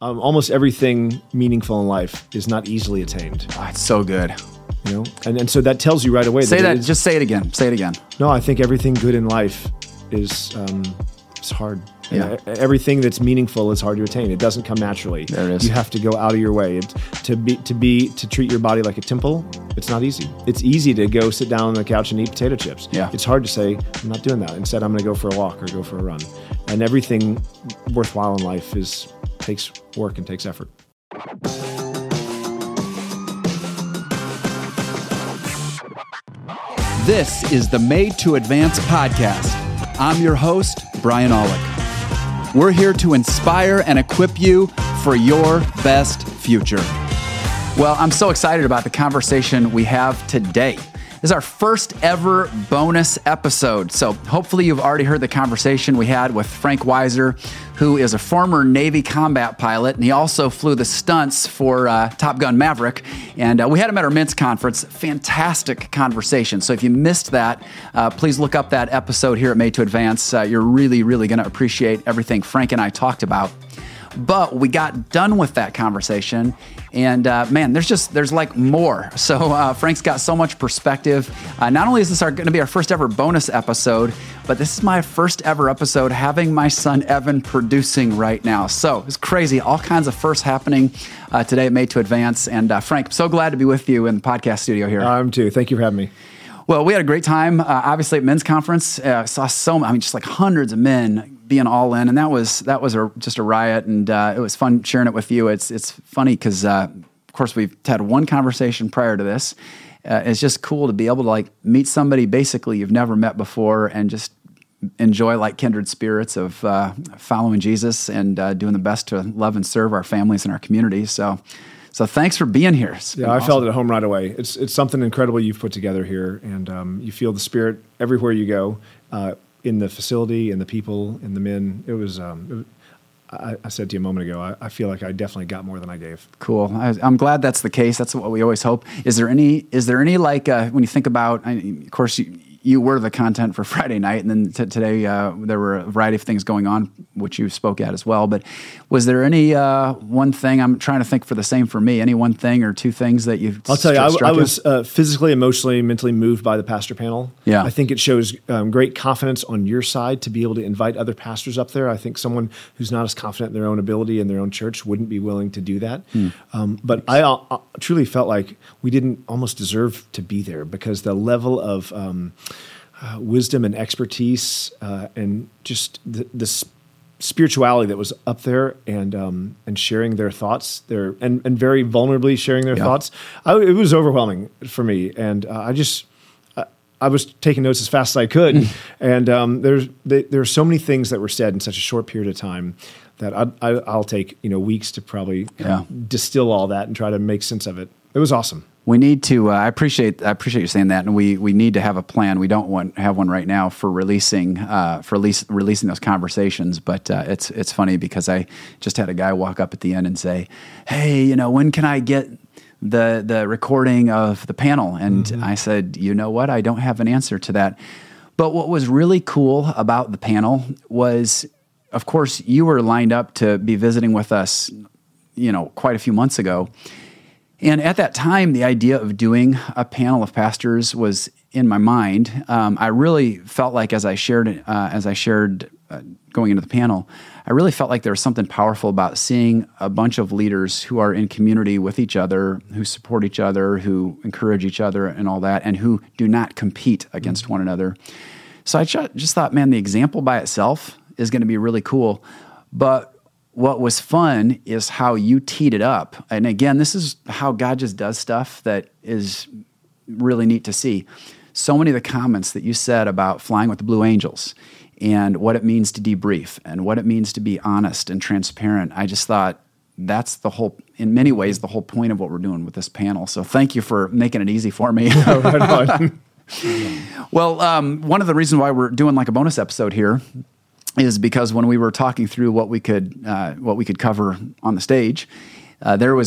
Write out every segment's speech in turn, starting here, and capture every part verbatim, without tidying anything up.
um, almost everything meaningful in life is not easily attained. Oh, it's so good. You know, and and so that tells you right away. Say that. that. It is, just say it again. Say it again. No, I think everything good in life is um, is hard. Yeah. And everything that's meaningful is hard to attain. It doesn't come naturally. There it is. You have to go out of your way. It, to be to be to treat your body like a temple. It's not easy. It's easy to go sit down on the couch and eat potato chips. Yeah. It's hard to say, I'm not doing that. Instead, I'm going to go for a walk or go for a run. And everything worthwhile in life is takes work and takes effort. This is the Made to Advance podcast. I'm your host, Brian Aulick. We're here to inspire and equip you for your best future. Well, I'm so excited about the conversation we have today. This is our first ever bonus episode. So hopefully you've already heard the conversation we had with Frank Weiser, who is a former Navy combat pilot, and he also flew the stunts for uh, Top Gun Maverick. And uh, we had him at our Mints conference. Fantastic conversation. So if you missed that, uh, please look up that episode here at Made to Advance. Uh, you're really, really going to appreciate everything Frank and I talked about. But we got done with that conversation, and uh, man, there's just, there's like more. So uh, Frank's got so much perspective. Uh, not only is this going to be our first ever bonus episode, but this is my first ever episode having my son Evan producing right now. So it's crazy. All kinds of firsts happening uh, today at Made to Advance. And uh, Frank, so glad to be with you in the podcast studio here. I'm too. Thank you for having me. Well, we had a great time, uh, obviously at Men's Conference. Uh, saw so, I mean, just like hundreds of men being all in, and that was that was a, just a riot, and uh, it was fun sharing it with you. It's it's funny because, uh, of course, we've had one conversation prior to this. Uh, it's just cool to be able to like meet somebody basically you've never met before, and just enjoy like kindred spirits of uh, following Jesus and uh, doing the best to love and serve our families and our communities. So. So thanks for being here. Yeah, I awesome. felt it at home right away. It's it's something incredible you've put together here, and um, you feel the Spirit everywhere you go, uh, in the facility, in the people, in the men. It was, um, it was I, I said to you a moment ago, I, I feel like I definitely got more than I gave. Cool. I, I'm glad that's the case. That's what we always hope. Is there any, is there any like, uh, when you think about, I mean, of course, you, you were the content for Friday night, and then t- today uh, there were a variety of things going on, which you spoke at as well. But was there any uh, one thing, I'm trying to think for the same for me, any one thing or two things that you I'll tell you, st- I, I was uh, physically, emotionally, mentally moved by the pastor panel. Yeah. I think it shows um, great confidence on your side to be able to invite other pastors up there. I think someone who's not as confident in their own ability in their own church wouldn't be willing to do that. Hmm. Um, but I uh, truly felt like we didn't almost deserve to be there, because the level of um, uh, wisdom and expertise uh, and just the, the sp- spirituality that was up there, and um, and sharing their thoughts, their and, and very vulnerably sharing their yeah. thoughts. I, it was overwhelming for me, and uh, I just I, I was taking notes as fast as I could. and um, there's they, there are so many things that were said in such a short period of time that I, I, I'll take you know weeks to probably yeah. distill all that and try to make sense of it. It was awesome. We need to. Uh, I appreciate. I appreciate you saying that, and we we need to have a plan. We don't want have one right now for releasing uh, for release, releasing those conversations. But uh, it's it's funny because I just had a guy walk up at the end and say, "Hey, you know, when can I get the the recording of the panel?" And mm-hmm. I said, "You know what? I don't have an answer to that." But what was really cool about the panel was, of course, you were lined up to be visiting with us, you know, quite a few months ago. And at that time, the idea of doing a panel of pastors was in my mind. Um, I really felt like, as I shared, uh, as I shared uh, going into the panel, I really felt like there was something powerful about seeing a bunch of leaders who are in community with each other, who support each other, who encourage each other, and all that, and who do not compete against one another. So I just thought, man, the example by itself is going to be really cool, but what was fun is how you teed it up. And again, this is how God just does stuff that is really neat to see. So many of the comments that you said about flying with the Blue Angels and what it means to debrief and what it means to be honest and transparent, I just thought that's the whole, in many ways, the whole point of what we're doing with this panel. So thank you for making it easy for me. Right on. Well, um, one of the reasons why we're doing like a bonus episode here is because when we were talking through what we could uh, what we could cover on the stage, uh, there was just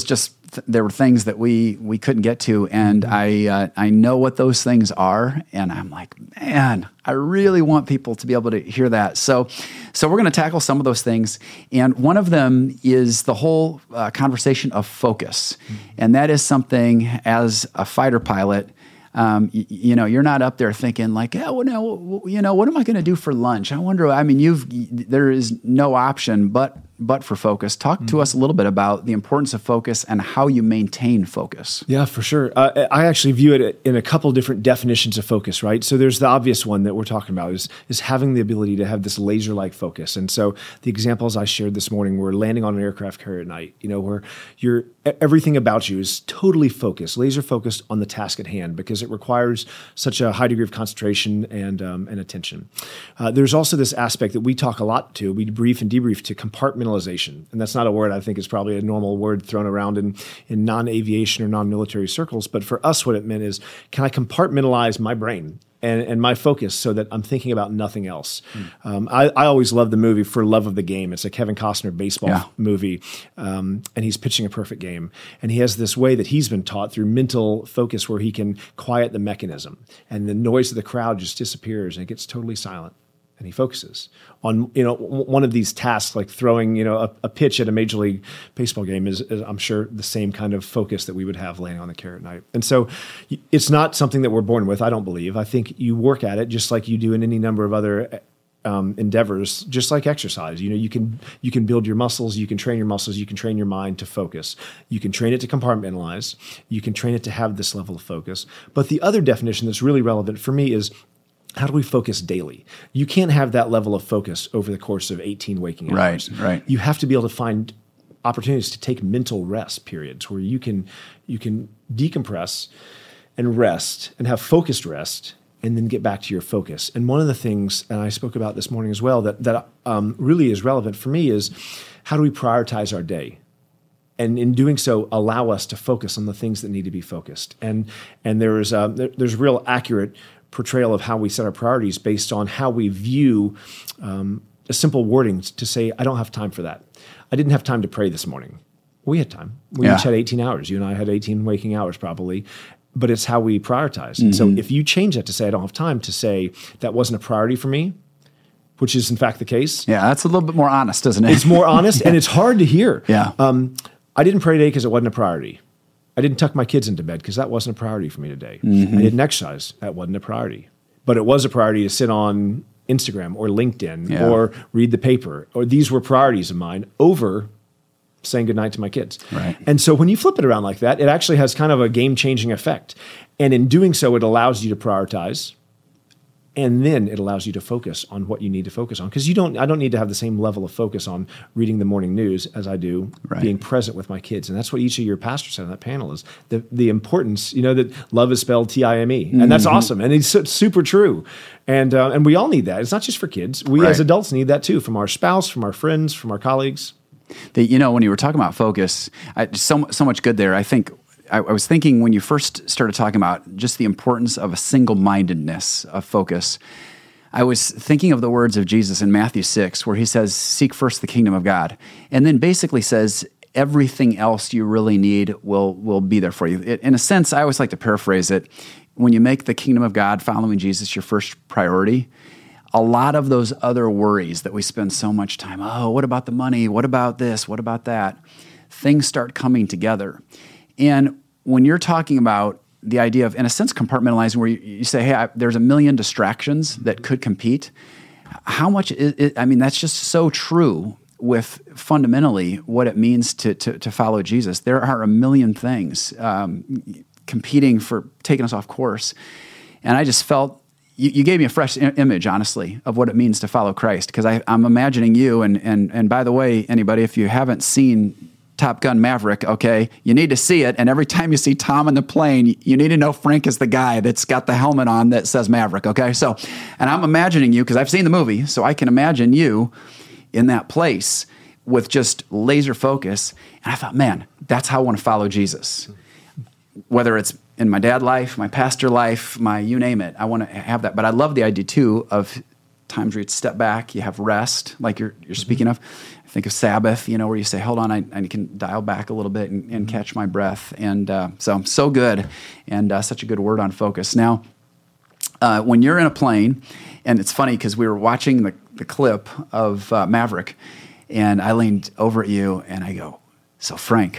th- there were things that we we couldn't get to, and mm-hmm. I uh, I know what those things are, and I'm like, man, I really want people to be able to hear that. So, so we're going to tackle some of those things, and one of them is the whole uh, conversation of focus, mm-hmm. and that is something as a fighter pilot. Um, you, you know, you're not up there thinking like, yeah, well, now, you know, what am I going to do for lunch? I wonder. I mean, you've there is no option but but for focus. Talk mm-hmm. to us a little bit about the importance of focus and how you maintain focus. Yeah, for sure. Uh, I actually view it in a couple different definitions of focus, right? So there's the obvious one that we're talking about is is having the ability to have this laser-like focus. And so the examples I shared this morning were landing on an aircraft carrier at night, you know, where you're everything about you is totally focused, laser focused on the task at hand because it requires such a high degree of concentration and um, and attention. Uh, there's also this aspect that we talk a lot to, we brief and debrief to compartmentalization. And that's not a word I think is probably a normal word thrown around in, in non-aviation or non-military circles. But for us, what it meant is, can I compartmentalize my brain and, and my focus so that I'm thinking about nothing else? Mm. Um, I, I always love the movie For Love of the Game. It's a Kevin Costner baseball yeah. movie, um, and he's pitching a perfect game. And he has this way that he's been taught through mental focus where he can quiet the mechanism. And the noise of the crowd just disappears, and it gets totally silent. And he focuses on, you know, one of these tasks, like throwing, you know, a, a pitch at a Major League Baseball game is, is, I'm sure, the same kind of focus that we would have laying on the carrier at night. And so it's not something that we're born with, I don't believe. I think you work at it just like you do in any number of other um, endeavors, just like exercise. You know, you can you can build your muscles, you can train your muscles, you can train your mind to focus. You can train it to compartmentalize. You can train it to have this level of focus. But the other definition that's really relevant for me is, how do we focus daily? You can't have that level of focus over the course of eighteen waking hours. Right, right. You have to be able to find opportunities to take mental rest periods where you can you can decompress and rest and have focused rest and then get back to your focus. And one of the things, and I spoke about this morning as well, that, that um, really is relevant for me is, how do we prioritize our day? And in doing so, allow us to focus on the things that need to be focused. And and there is uh, there, there's real accurate portrayal of how we set our priorities based on how we view um, a simple wording to say, I don't have time for that. I didn't have time to pray this morning. We had time. We yeah. each had eighteen hours. You and I had eighteen waking hours probably, but it's how we prioritize. Mm-hmm. And so if you change that to say, I don't have time, to say that wasn't a priority for me, which is in fact the case. Yeah, that's a little bit more honest, isn't it? It's more honest yeah. and it's hard to hear. Yeah. Um, I didn't pray today because it wasn't a priority. I didn't tuck my kids into bed because that wasn't a priority for me today. Mm-hmm. I didn't exercise. That wasn't a priority. But it was a priority to sit on Instagram or LinkedIn yeah. or read the paper. Or these were priorities of mine over saying goodnight to my kids. Right. And so when you flip it around like that, it actually has kind of a game-changing effect. And in doing so, it allows you to prioritize. And then it allows you to focus on what you need to focus on. Because you don't, I don't need to have the same level of focus on reading the morning news as I do right. being present with my kids. And that's what each of your pastors said on that panel is the, the importance, you know, that love is spelled T I M E. And that's mm-hmm. awesome. And it's super true. And uh, and we all need that. It's not just for kids. We right. as adults need that too, from our spouse, from our friends, from our colleagues. The, you know, when you were talking about focus, I, so, so much good there. I think I, I was thinking when you first started talking about just the importance of a single-mindedness of focus, I was thinking of the words of Jesus in Matthew six, where he says, seek first the kingdom of God, and then basically says, everything else you really need will will be there for you. It, in a sense, I always like to paraphrase it. When you make the kingdom of God, following Jesus, your first priority, a lot of those other worries that we spend so much time, oh, what about the money? What about this? What about that? Things start coming together. And when you're talking about the idea of, in a sense, compartmentalizing, where you, you say, hey, I, there's a million distractions that could compete, how much is it, I mean, that's just so true with fundamentally what it means to, to, to follow Jesus. There are a million things um, competing for taking us off course. And I just felt, you, you gave me a fresh I- image, honestly, of what it means to follow Christ. Because I'm imagining you, and, and, and by the way, anybody, if you haven't seen Top Gun Maverick, okay, you need to see it. And every time you see Tom in the plane, you need to know Frank is the guy that's got the helmet on that says Maverick, okay? So, and I'm imagining you, because I've seen the movie, so I can imagine you in that place with just laser focus. And I thought, man, that's how I want to follow Jesus. Whether it's in my dad life, my pastor life, my you name it, I want to have that. But I love the idea, too, of times where you step back, you have rest, like you're you're speaking of. Think of Sabbath, you know, where you say, hold on, I, I can dial back a little bit and, and catch my breath. And uh, so, so good, and uh, such a good word on focus. Now, uh, when you're in a plane, and it's funny because we were watching the, the clip of uh, Maverick, and I leaned over at you, and I go, so Frank,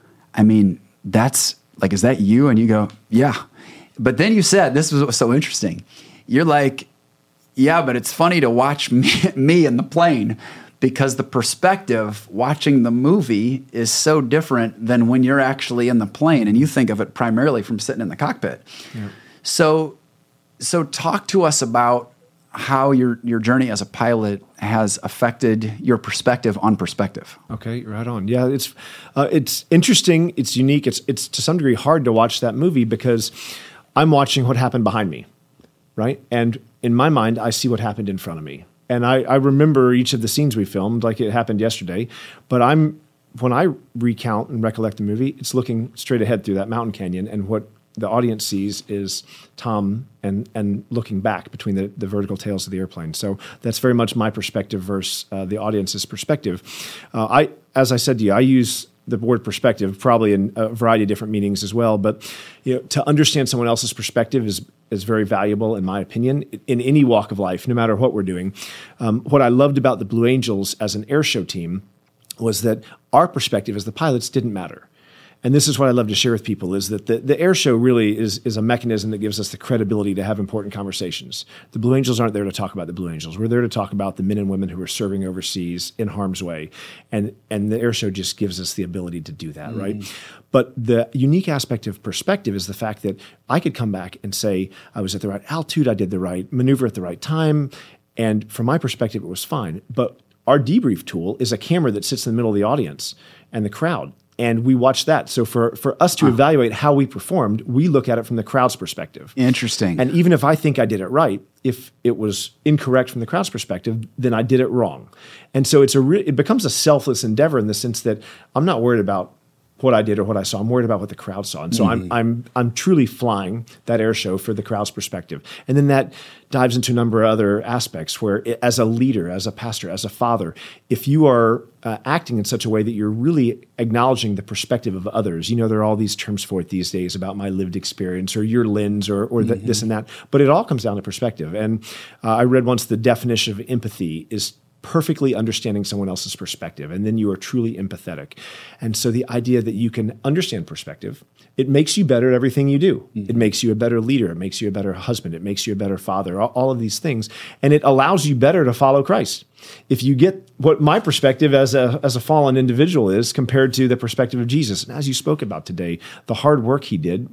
I mean, that's, like, is that you? And you go, yeah. But then you said, this was what was so interesting. You're like, yeah, but it's funny to watch me, me in the plane, because the perspective watching the movie is so different than when you're actually in the plane, and you think of it primarily from sitting in the cockpit. Yeah. So, so talk to us about how your your journey as a pilot has affected your perspective on perspective. Okay, right on. Yeah, it's uh, it's interesting. It's unique. It's it's to some degree hard to watch that movie because I'm watching what happened behind me, right? And in my mind, I see what happened in front of me. And I, I remember each of the scenes we filmed like it happened yesterday, but I'm when I recount and recollect the movie, it's looking straight ahead through that mountain canyon, and what the audience sees is Tom and and looking back between the, the vertical tails of the airplane. So that's very much my perspective versus uh, the audience's perspective. Uh, I, as I said to you, I use the word perspective probably in a variety of different meanings as well. But you know, to understand someone else's perspective is is very valuable, in my opinion, in any walk of life, no matter what we're doing. Um, what I loved about the Blue Angels as an airshow team was that our perspective as the pilots didn't matter. And this is what I love to share with people, is that the, the air show really is, is a mechanism that gives us the credibility to have important conversations. The Blue Angels aren't there to talk about the Blue Angels. We're there to talk about the men and women who are serving overseas in harm's way. And, and the air show just gives us the ability to do that, mm. right? But the unique aspect of perspective is the fact that I could come back and say, I was at the right altitude, I did the right maneuver at the right time, and from my perspective, it was fine. But our debrief tool is a camera that sits in the middle of the audience and the crowd. And we watch that. So for, for us to huh. evaluate how we performed, we look at it from the crowd's perspective. Interesting. And even if I think I did it right, if it was incorrect from the crowd's perspective, then I did it wrong. And so it's a re- it becomes a selfless endeavor in the sense that I'm not worried about what I did or what I saw. I'm worried about what the crowd saw. And so mm-hmm. I'm I'm I'm truly flying that air show for the crowd's perspective. And then that dives into a number of other aspects where, it, as a leader, as a pastor, as a father, if you are uh, acting in such a way that you're really acknowledging the perspective of others, you know, there are all these terms for it these days about my lived experience or your lens or, or the, mm-hmm. this and that, but it all comes down to perspective. And uh, I read once the definition of empathy is perfectly understanding someone else's perspective, and then you are truly empathetic. And so the idea that you can understand perspective, it makes you better at everything you do. Mm-hmm. It makes you a better leader. It makes you a better husband. It makes you a better father, all, all of these things. And it allows you better to follow Christ. If you get what my perspective as a, as a fallen individual is compared to the perspective of Jesus, and as you spoke about today, the hard work he did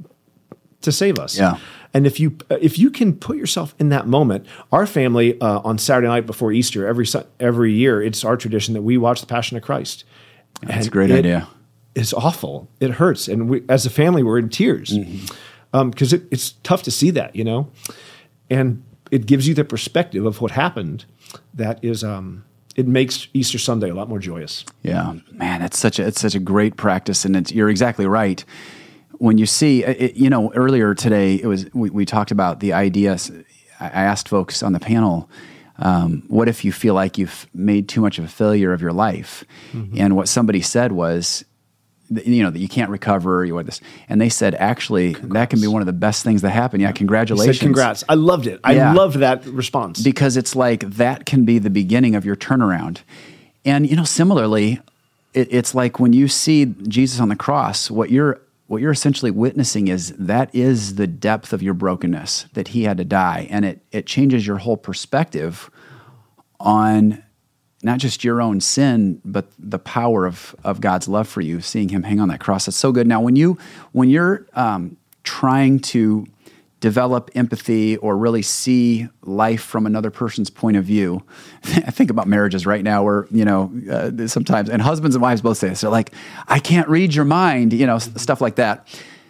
to save us. Yeah. And if you if you can put yourself in that moment, our family uh, on Saturday night before Easter, every every year, it's our tradition that we watch The Passion of Christ. That's and a great it idea. It's awful. It hurts. And we, as a family, we're in tears because mm-hmm. um, it, it's tough to see that, you know. And it gives you the perspective of what happened that is um, it makes Easter Sunday a lot more joyous. Yeah, man, it's such a it's such a great practice, and it's, you're exactly right. When you see, it, you know, earlier today, it was we, we talked about the idea. I asked folks on the panel, um, what if you feel like you've made too much of a failure of your life? Mm-hmm. And what somebody said was, you know, that you can't recover. You want this, and they said, actually, congrats. That can be one of the best things that happen. Yeah, congratulations. He said, congrats. I loved it. I yeah. loved that response. Because it's like that can be the beginning of your turnaround. And, you know, similarly, it, it's like when you see Jesus on the cross, what you're What you're essentially witnessing is that is the depth of your brokenness, that he had to die. And it it changes your whole perspective on not just your own sin, but the power of, of God's love for you, seeing him hang on that cross. That's so good. Now, when, you, when you're um, trying to develop empathy or really see life from another person's point of view, I think about marriages right now where, you know, uh, sometimes, and husbands and wives both say this, they're like, I can't read your mind, you know, s- stuff like that.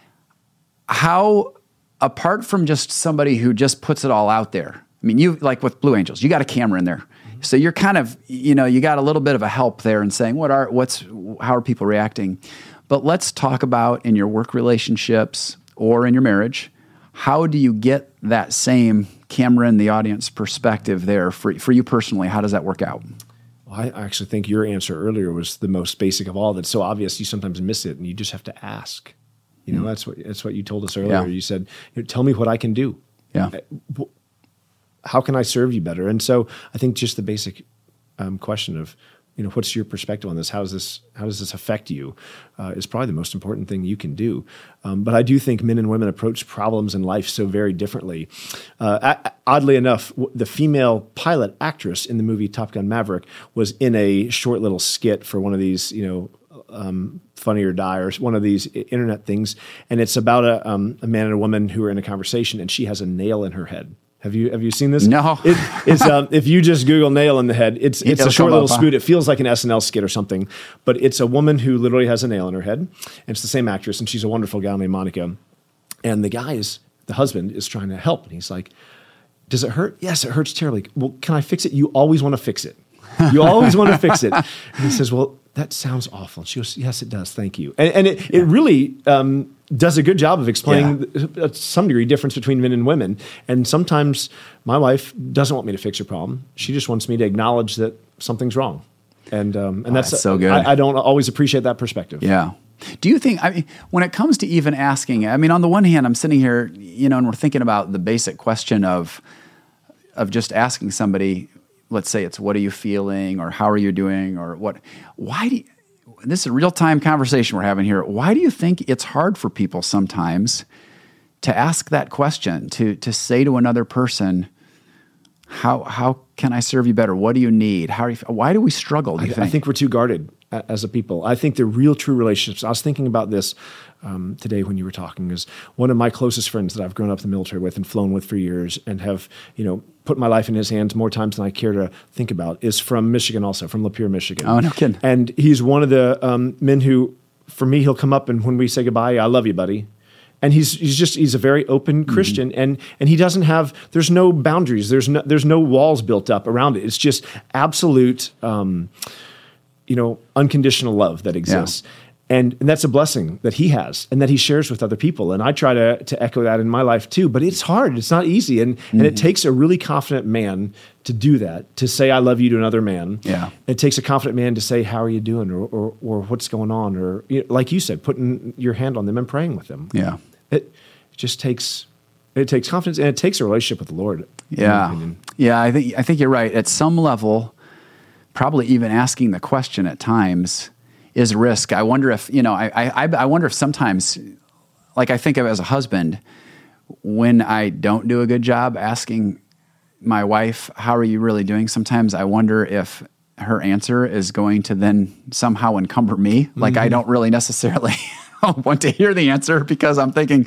How, apart from just somebody who just puts it all out there, I mean, you, like with Blue Angels, you got a camera in there. So you're kind of, you know, you got a little bit of a help there in saying, what are, what's, how are people reacting? But let's talk about in your work relationships or in your marriage, how do you get that same Cameron, the audience perspective there for for you personally, how does that work out? Well, I actually think your answer earlier was the most basic of all. That's so obvious you sometimes miss it, and you just have to ask. You know, mm. that's what that's what you told us earlier. Yeah. You said, you know, "Tell me what I can do. Yeah, how can I serve you better?" And so I think just the basic um, question of, you know, what's your perspective on this? How does this how does this affect you? Uh, is probably the most important thing you can do. Um, but I do think men and women approach problems in life so very differently. Uh, a- oddly enough, w- the female pilot actress in the movie Top Gun Maverick was in a short little skit for one of these, you know, um, Funny or Die or one of these internet things, and it's about a, um, a man and a woman who are in a conversation, and she has a nail in her head. Have you have you seen this? No. It, it's um, if you just Google "nail in the head," it's it's It'll a short little up, huh? spoot. It feels like an S N L skit or something, but it's a woman who literally has a nail in her head, and it's the same actress, and she's a wonderful gal named Monica. And the guy is the husband is trying to help, and he's like, "Does it hurt? Yes, it hurts terribly. Well, can I fix it? You always want to fix it. You always want to fix it." And he says, "Well, that sounds awful." And she goes, "Yes, it does. Thank you." And, and it it really. Um, does a good job of explaining yeah. to some degree difference between men and women. And sometimes my wife doesn't want me to fix her problem. She just wants me to acknowledge that something's wrong. And um, and oh, that's, that's so good. I, I don't always appreciate that perspective. Yeah. Do you think, I mean, when it comes to even asking, I mean, on the one hand, I'm sitting here, you know, and we're thinking about the basic question of of just asking somebody, let's say it's, what are you feeling, or how are you doing, or what, why do you, this is a real-time conversation we're having here. Why do you think it's hard for people sometimes to ask that question, to to say to another person, how how can I serve you better? What do you need? How are you, why do we struggle, do you I, think? I think we're too guarded as a people. I think the real true relationships, I was thinking about this um, today when you were talking, is one of my closest friends that I've grown up in the military with and flown with for years and have, you know, put my life in his hands more times than I care to think about, is from Michigan also, from Lapeer, Michigan. Oh, no kidding. And he's one of the um, men who, for me, he'll come up and when we say goodbye, "I love you, buddy." And he's he's just he's a very open Christian, mm-hmm. and and he doesn't have, there's no boundaries, there's no there's no walls built up around it. It's just absolute, um, you know, unconditional love that exists. Yeah. And, and that's a blessing that he has and that he shares with other people. And I try to to echo that in my life too, but it's hard. It's not easy. And mm-hmm. and it takes a really confident man to do that, to say, "I love you" to another man. Yeah. It takes a confident man to say, "How are you doing?" or or, or "What's going on?" Or, you know, like you said, putting your hand on them and praying with them. Yeah. It just takes, it takes confidence, and it takes a relationship with the Lord. Yeah. Yeah. I think, I think you're right. At some level, probably even asking the question at times is risk. I wonder if, you know, I, I, I wonder if sometimes, like I think of as a husband, when I don't do a good job asking my wife, "How are you really doing?" Sometimes I wonder if her answer is going to then somehow encumber me. Like mm-hmm. I don't really necessarily want to hear the answer because I'm thinking,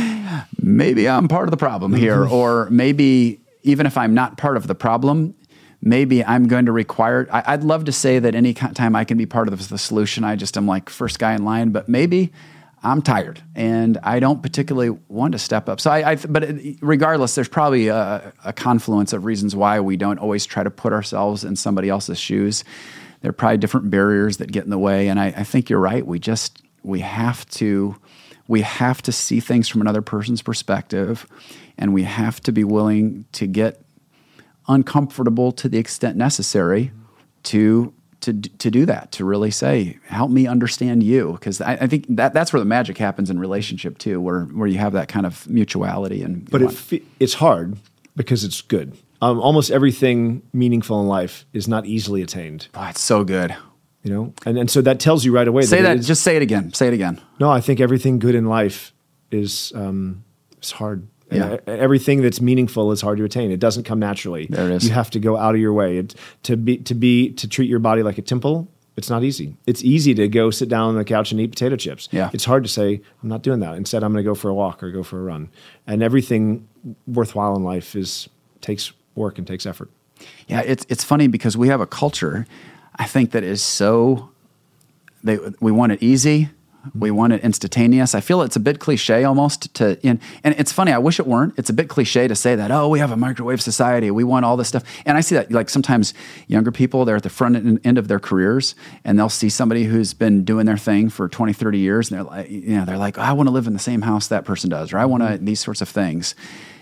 maybe I'm part of the problem here, mm-hmm. or maybe even if I'm not part of the problem, maybe I'm going to require, I, I'd love to say that any time I can be part of the, the solution, I just am like first guy in line, but maybe I'm tired and I don't particularly want to step up. So I, I but regardless, there's probably a, a confluence of reasons why we don't always try to put ourselves in somebody else's shoes. There are probably different barriers that get in the way. And I, I think you're right. We just, we have to, we have to see things from another person's perspective, and we have to be willing to get uncomfortable to the extent necessary to to to do that, to really say, "Help me understand you," because I, I think that that's where the magic happens in relationship too, where where you have that kind of mutuality. And but it, it's hard because it's good. Um, almost everything meaningful in life is not easily attained. Oh, it's so good, you know, and and so that tells you right away. Say that. that just say it again. Say it again. No, I think everything good in life is um, is hard. Yeah. Everything that's meaningful is hard to attain. It doesn't come naturally. There it is. You have to go out of your way. It, to be to be to treat your body like a temple. It's not easy. It's easy to go sit down on the couch and eat potato chips. Yeah. It's hard to say, "I'm not doing that." Instead, I'm going to go for a walk or go for a run. And everything worthwhile in life is takes work and takes effort. Yeah, it's it's funny because we have a culture, I think, that is so they we want it easy. We want it instantaneous. I feel it's a bit cliche almost to, and, and it's funny, I wish it weren't. It's a bit cliche to say that, oh, we have a microwave society. We want all this stuff. And I see that like sometimes younger people, they're at the front end of their careers and they'll see somebody who's been doing their thing for twenty, thirty years. And they're like, you know, they're like, oh, I want to live in the same house that person does, or I want to, these sorts of things.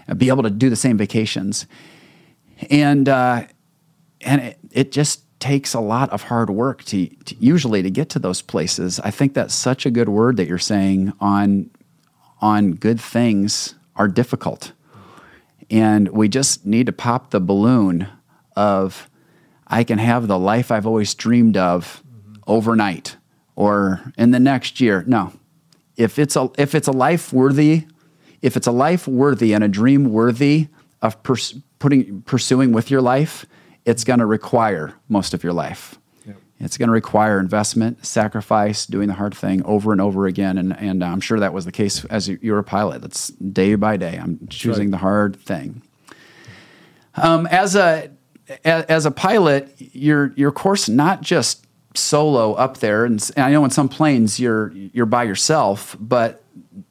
uh, be able to do the same vacations. And uh, and it, it just takes a lot of hard work to, to usually to get to those places. I think that's such a good word that you're saying on on good things are difficult. And we just need to pop the balloon of, I can have the life I've always dreamed of mm-hmm. overnight or in the next year. No. If it's a if it's a life worthy, if it's a life worthy and a dream worthy of pers- putting pursuing with your life, it's going to require most of your life. Yep. It's going to require investment, sacrifice, doing the hard thing over and over again. And and I'm sure that was the case as you were a pilot. That's day by day. I'm choosing right. the hard thing. Um, as a as a pilot, you're you're of course not just solo up there. And, and I know in some planes you're you're by yourself, but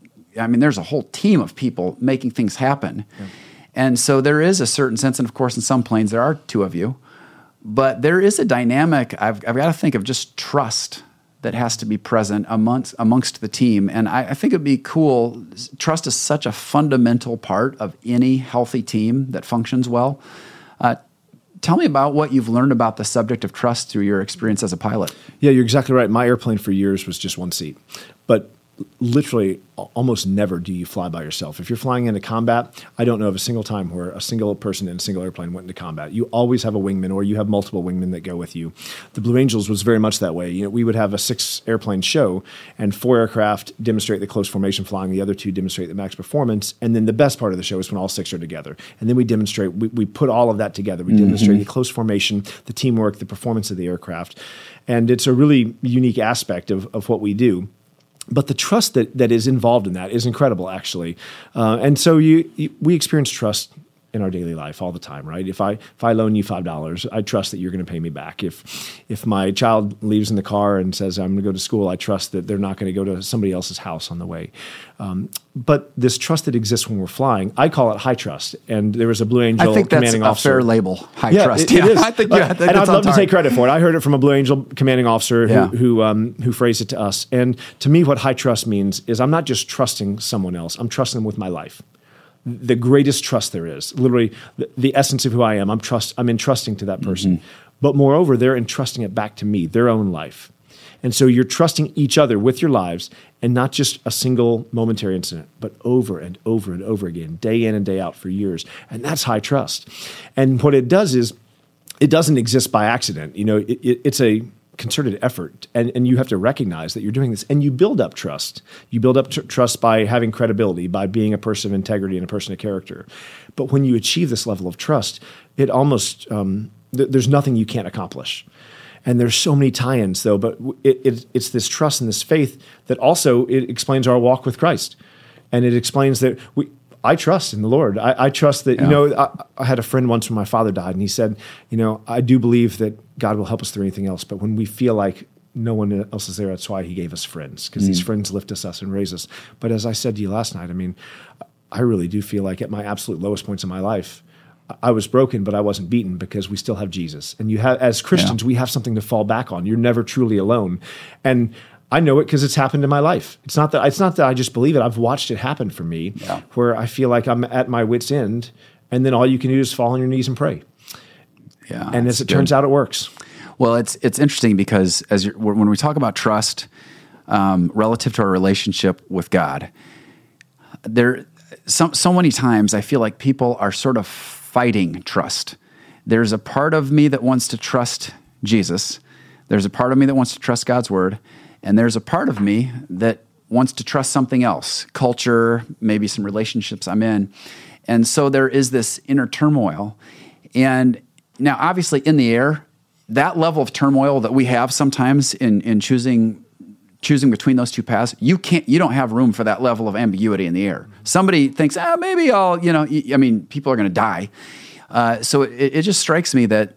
I mean there's a whole team of people making things happen. Yeah. And so there is a certain sense, and of course in some planes there are two of you, but there is a dynamic, I've, I've got to think of just trust that has to be present amongst, amongst the team. And I, I think it'd be cool, trust is such a fundamental part of any healthy team that functions well. Uh, tell me about what you've learned about the subject of trust through your experience as a pilot. Yeah, you're exactly right. My airplane for years was just one seat, but literally almost never do you fly by yourself. If you're flying into combat, I don't know of a single time where a single person in a single airplane went into combat. You always have a wingman or you have multiple wingmen that go with you. The Blue Angels was very much that way. You know, we would have a six airplane show and four aircraft demonstrate the close formation flying, the other two demonstrate the max performance, and then the best part of the show is when all six are together. And then we demonstrate, we, we put all of that together. We mm-hmm. demonstrate the close formation, the teamwork, the performance of the aircraft. And it's a really unique aspect of, of what we do. But the trust that, that is involved in that is incredible, actually. Uh, and so you, you, we experience trust in our daily life all the time, right? If I if I loan you five dollars, I trust that you're going to pay me back. If if my child leaves in the car and says I'm going to go to school, I trust that they're not going to go to somebody else's house on the way. Um, but this trust that exists when we're flying, I call it high trust. And there was a Blue Angel I think commanding that's officer. a fair label, high yeah, trust. It, yeah, it is. I think, yeah, I think and I'd love to take credit for it. I heard it from a Blue Angel commanding officer who yeah. who, um, who phrased it to us. And to me, what high trust means is I'm not just trusting someone else. I'm trusting them with my life. The greatest trust there is, literally the, the essence of who I am. I'm trust. I'm entrusting to that person, mm-hmm. but moreover, they're entrusting it back to me, their own life. And so you're trusting each other with your lives, and not just a single momentary incident, but over and over and over again, day in and day out for years. And that's high trust. And what it does is, it doesn't exist by accident. You know, it, it, it's a concerted effort, and, and you have to recognize that you're doing this, and you build up trust. You build up tr- trust by having credibility, by being a person of integrity and a person of character. But when you achieve this level of trust, it almost um, th- there's nothing you can't accomplish. And there's so many tie-ins, though. But it, it, it's this trust and this faith that also it explains our walk with Christ, and it explains that we. I trust in the Lord. I, I trust that, yeah. you know, I, I had a friend once when my father died, and he said, you know, I do believe that God will help us through anything else. But when we feel like no one else is there, that's why he gave us friends, because mm. these friends lift us up and raise us. But as I said to you last night, I mean, I really do feel like at my absolute lowest points in my life, I was broken, but I wasn't beaten, because we still have Jesus. And you have, as Christians, yeah. we have something to fall back on. You're never truly alone. And I know it because it's happened in my life. It's not that it's not that I just believe it. I've watched it happen for me, yeah. where I feel like I'm at my wit's end, and then all you can do is fall on your knees and pray. Yeah, and as it good. turns out, it works. Well, it's it's interesting because as you're, when we talk about trust um, relative to our relationship with God, there so so many times I feel like people are sort of fighting trust. There's a part of me that wants to trust Jesus. There's a part of me that wants to trust God's word. And there's a part of me that wants to trust something else, culture, maybe some relationships I'm in. And so there is this inner turmoil. And now, obviously, in the air, that level of turmoil that we have sometimes in, in choosing choosing between those two paths, you can't, you don't have room for that level of ambiguity in the air. Somebody thinks, ah, maybe I'll, you know, I mean, people are going to die. Uh, so it, it just strikes me that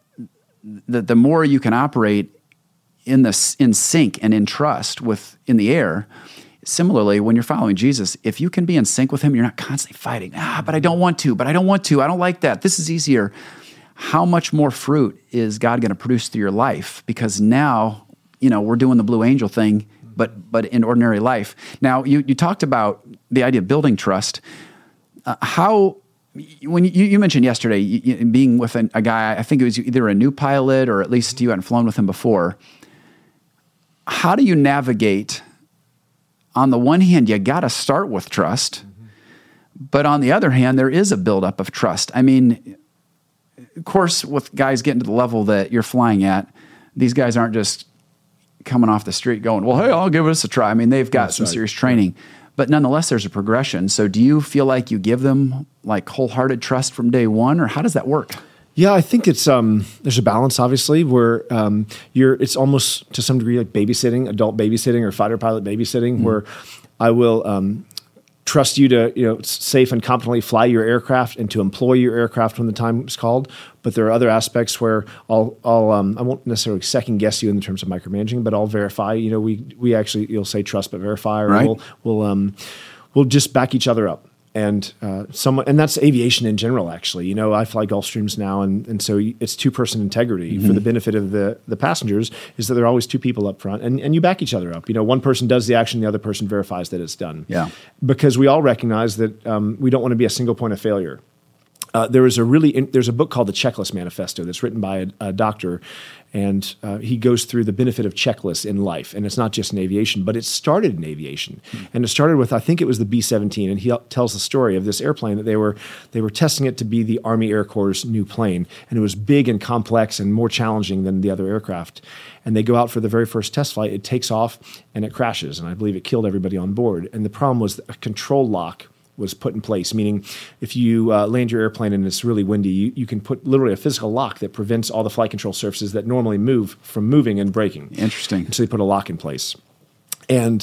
the, the more you can operate in the in sync and in trust with in the air. Similarly, when you're following Jesus, if you can be in sync with him, you're not constantly fighting. Ah, but I don't want to, but I don't want to. I don't like that. This is easier. How much more fruit is God going to produce through your life? Because now, you know, we're doing the Blue Angel thing, but but in ordinary life. Now, you, you talked about the idea of building trust. uh, how, when you, you mentioned yesterday you, you, being with a, a guy, I think it was either a new pilot or at least you hadn't flown with him before. How do you navigate? On the one hand, you got to start with trust, mm-hmm. but on the other hand, there is a buildup of trust. I mean, of course, with guys getting to the level that you're flying at, these guys aren't just coming off the street going, well, hey, I'll give this a try. I mean, they've got That's some right. serious training, but nonetheless, there's a progression. So do you feel like you give them like wholehearted trust from day one, or how does that work? Yeah, I think it's um, there's a balance, obviously, where um, you're. It's almost to some degree like babysitting, adult babysitting, or fighter pilot babysitting, mm-hmm. where I will um, trust you to, you know, safe and competently fly your aircraft and to employ your aircraft when the time is called. But there are other aspects where I'll, I'll um, I won't necessarily second guess you in terms of micromanaging, but I'll verify. You know, we we actually you'll say trust but verify, or right. we'll we'll um, we'll just back each other up. And uh, someone, and that's aviation in general. Actually, you know, I fly Gulfstreams now, and, and so it's two person integrity mm-hmm. for the benefit of the the passengers. Is that there are always two people up front, and, and you back each other up. You know, one person does the action, the other person verifies that it's done. Yeah, because we all recognize that um, we don't want to be a single point of failure. Uh, there is a really in, there's a book called the Checklist Manifesto that's written by a, a doctor, and uh, he goes through the benefit of checklists in life, and it's not just in aviation, but it started in aviation, mm-hmm. and it started with I think it was the B seventeen, and he tells the story of this airplane that they were they were testing it to be the Army Air Corps' new plane, and it was big and complex and more challenging than the other aircraft, and they go out for the very first test flight, it takes off and it crashes, and I believe it killed everybody on board, and the problem was a control lock was put in place, meaning if you uh, land your airplane and it's really windy, you, you can put literally a physical lock that prevents all the flight control surfaces that normally move from moving and braking. Interesting. And so they put a lock in place. And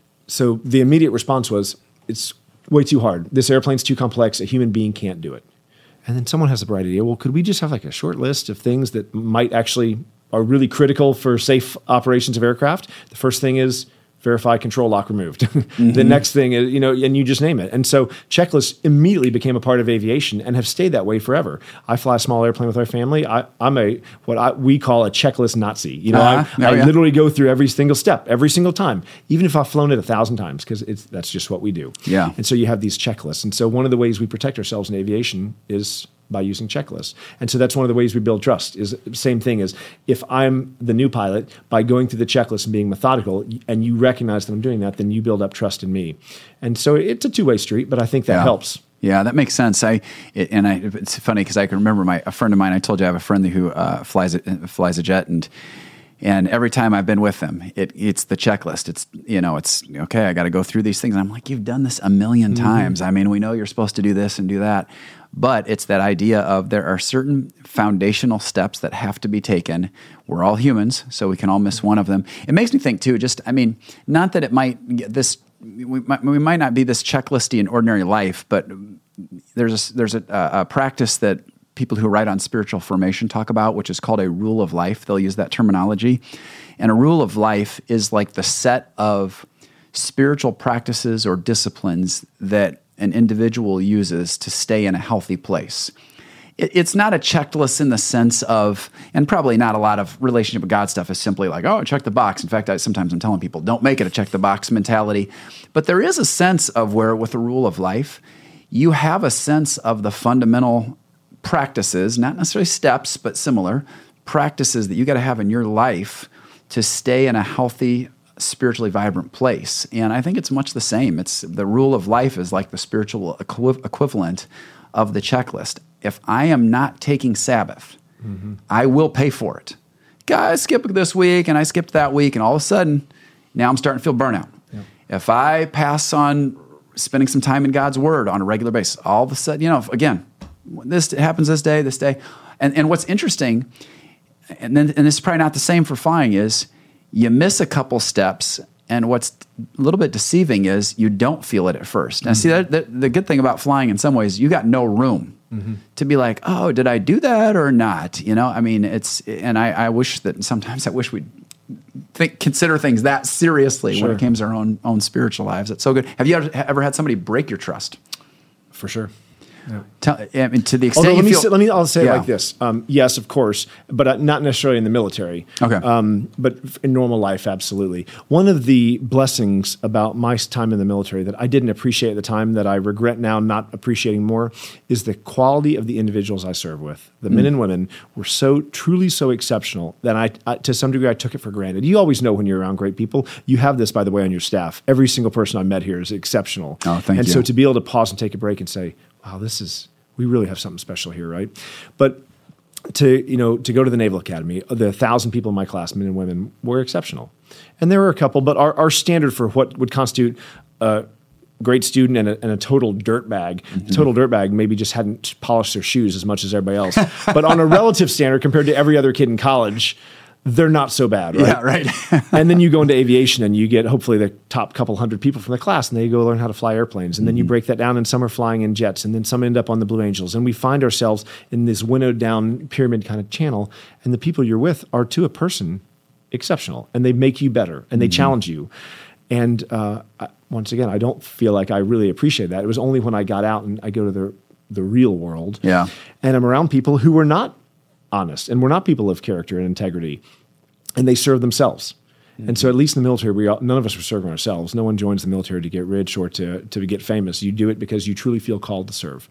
so the immediate response was, it's way too hard. This airplane's too complex. A human being can't do it. And then someone has the bright idea, well, could we just have like a short list of things that might actually are really critical for safe operations of aircraft? The first thing is verify control lock removed. Mm-hmm. The next thing is, you know, and you just name it. And so checklists immediately became a part of aviation and have stayed that way forever. I fly a small airplane with our family. I, I'm a, what I, we call a checklist Nazi. You know, uh-huh. I, oh, I yeah. literally go through every single step, every single time, even if I've flown it a thousand times, because it's, that's just what we do. Yeah. And so you have these checklists. And so one of the ways we protect ourselves in aviation is by using checklists. And so that's one of the ways we build trust is the same thing as if I'm the new pilot, by going through the checklist and being methodical and you recognize that I'm doing that, then you build up trust in me. And so it's a two-way street, but I think that yeah. helps. Yeah, that makes sense. I it, and I, it's funny because I can remember my a friend of mine. I told you I have a friend who uh, flies a, flies a jet, and and every time I've been with him, it it's the checklist. It's you know, it's okay. I got to go through these things. And I'm like, you've done this a million mm-hmm. times. I mean, we know you're supposed to do this and do that, but it's that idea of there are certain foundational steps that have to be taken. We're all humans, so we can all miss one of them. It makes me think too. Just I mean, not that it might get this. We might, we might not be this checklisty in ordinary life, but there's a, there's a, a practice that people who write on spiritual formation talk about, which is called a rule of life. They'll use that terminology. And a rule of life is like the set of spiritual practices or disciplines that an individual uses to stay in a healthy place. It's not a checklist in the sense of, and probably not a lot of relationship with God stuff is simply like, oh, check the box. In fact, I, sometimes I'm telling people, don't make it a check the box mentality. But there is a sense of where, with the rule of life, you have a sense of the fundamental practices, not necessarily steps, but similar practices that you got to have in your life to stay in a healthy, spiritually vibrant place. And I think it's much the same. It's the rule of life is like the spiritual equi- equivalent of the checklist. If I am not taking Sabbath, mm-hmm. I will pay for it. God, I skipped this week and I skipped that week, and all of a sudden, now I'm starting to feel burnout. Yep. If I pass on spending some time in God's Word on a regular basis, all of a sudden, you know, again, this happens this day, this day. And and what's interesting, and then and this is probably not the same for flying, is you miss a couple steps, and what's a little bit deceiving is you don't feel it at first. Now, mm-hmm. see, that, that, the good thing about flying in some ways, you got no room mm-hmm. to be like, oh, did I do that or not? You know, I mean, it's, and I, I wish that sometimes I wish we'd think, consider things that seriously sure. when it comes to our own, own spiritual lives. It's so good. Have you ever, ever had somebody break your trust? For sure. Yeah. Tell, I mean, to the extent Although, you let me feel, say, let me I'll say yeah. it like this. Um, yes, of course, but uh, not necessarily in the military. Okay. Um, but in normal life, absolutely. One of the blessings about my time in the military that I didn't appreciate at the time, that I regret now not appreciating more, is the quality of the individuals I serve with. The mm. men and women were so truly so exceptional that I, I, to some degree, I took it for granted. You always know when you're around great people. You have this, by the way, on your staff. Every single person I met here is exceptional. Oh, thank and you. so to be able to pause and take a break and say, wow, this is, we really have something special here, right? But to, you know, to go to the Naval Academy, the thousand people in my class, men and women, were exceptional. And there were a couple, but our, our standard for what would constitute a great student and a, and a total dirtbag, mm-hmm. a total dirtbag maybe just hadn't polished their shoes as much as everybody else. But on a relative standard compared to every other kid in college, they're not so bad, right? Yeah, right. And then you go into aviation and you get hopefully the top couple hundred people from the class, and they go learn how to fly airplanes. And then mm-hmm. you break that down, and some are flying in jets, and then some end up on the Blue Angels. And we find ourselves in this winnowed down pyramid kind of channel, and the people you're with are, to a person, exceptional, and they make you better, and they mm-hmm. challenge you. And uh, I, once again, I don't feel like I really appreciate that. It was only when I got out and I go to the the real world, yeah. and I'm around people who were not honest, and we're not people of character and integrity, and they serve themselves. Mm-hmm. And so at least in the military, we all, none of us are serving ourselves. No one joins the military to get rich or to to get famous. You do it because you truly feel called to serve.